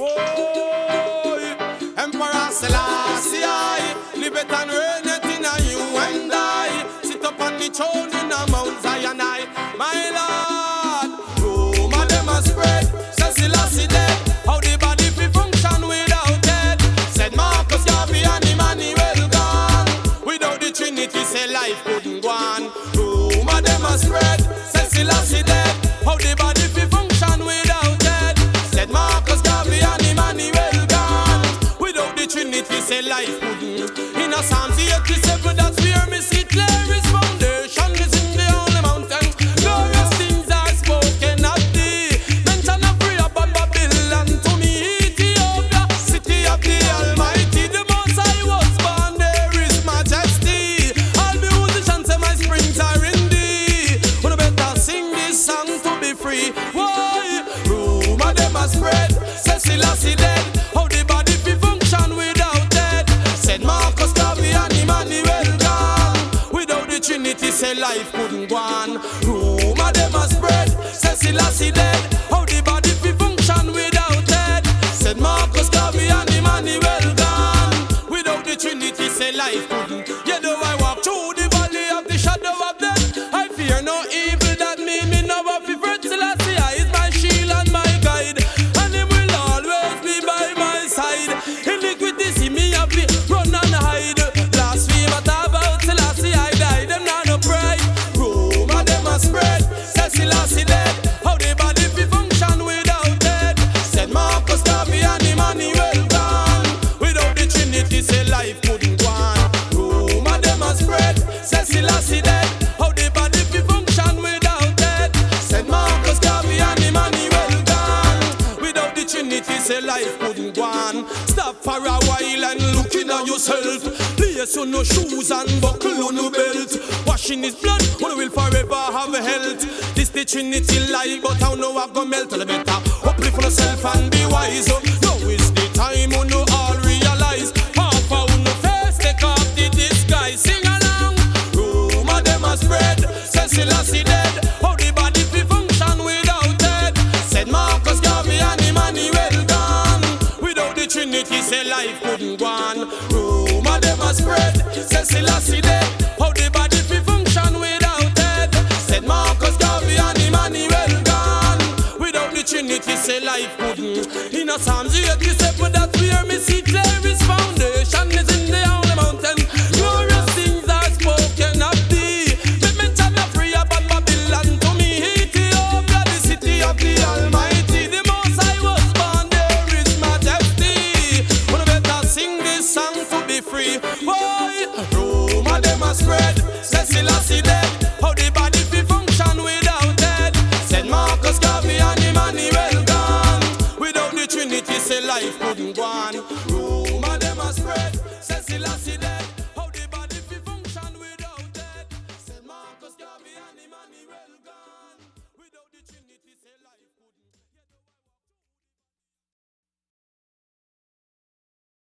Boy, Emperor Selassie, live it and reign it in a you and I. Sit up on the throne in a Mount Zion, my Lord. Rome and them a spread, says Selassie dead. How the body fi function without head? Said Marcus Garvey and Emmanuel gone. Without the Trinity, say life couldn't go on. Rome and them a spread, says Selassie dead. How the body fi function without head? Said Marcus Garvey and Emmanuel gone. Without the Trinity, say life couldn't. In a Psalms 87, that's where me see clear his foundation is in the holy mountain. Glorious things are spoken of thee. Mention of Rehoboam, Babylon, to me Ethiopia, city of the Almighty. The most I was born, there is majesty. All musicians say my springs are in thee. Wanna better sing this song to be free. Why? Rumor them a spread, say Selassie dead. How the body fi function without dead? Said Marcus Garvey and Emmanuel gone. Without the Trinity, say life couldn't go on. Rumor them a spread, say Selassie dead. How the body fi function without dead? Said Marcus Garvey and Emmanuel gone. Without the Trinity, say life couldn't. Yeah, though I walk through the valley of the shadow of death, I fear no evil that me know of. Fred Selassie is my shield and my guide, and him will always be by my side. Iniquity see me have to run and hide. Blaspheme about Selassie I died. Them not no pride. Rumor them a spread, say Selassie dead. How the body fi function without dead? Said Marcus Garvey and Emmanuel gone. Without the Trinity, say life couldn't go on. Rumor them a spread, say Selassie dead. How the body fi function without dead? Said Marcus Garvey and Emmanuel gone. Without the Trinity, say life couldn't go on. Stop for a while and looking at yourself. Place on no shoes and buckle on no belt. Washing his blood, one will forever have health. This the Trinity life, but how no I go melt. The better uplift for yourself and be wise. Now is the time when you all realize. Half a no face, take off the disguise. Sing along. Rumor them a spread, say Selassie dead. How the body fi function without dead? Said Marcus Garvey and Emmanuel gone. Without the Trinity, say life couldn't go on. Rumor them a spread, say Selassie dead. How the body fi function without dead? Said Marcus Garvey and Emmanuel gone. Without the Trinity, say life couldn't. In a Psalms 87, that's where me see clear his foundation is in the holy mountain. Glorious things are spoken of thee. Let me tell you free about Babylon, to me Ethiopia, the city of the Almighty. The most I was born, there is majesty. Wanna better sing this song to be free. Why? Rumor them a spread, say Selassie dead. How the body fi function without dead? Said Marcus Garvey and Emmanuel gone. Without the Trinity, say life couldn't go on.